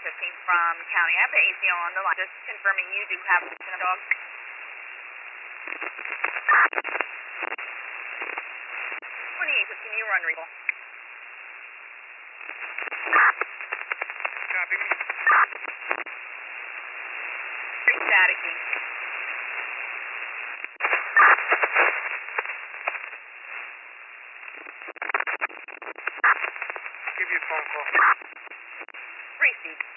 from County. I have the ACO on the line. Just confirming you do have a dog. 2815, you run Regal. Copy. Pretty staticky. Give you a phone call. Receipt.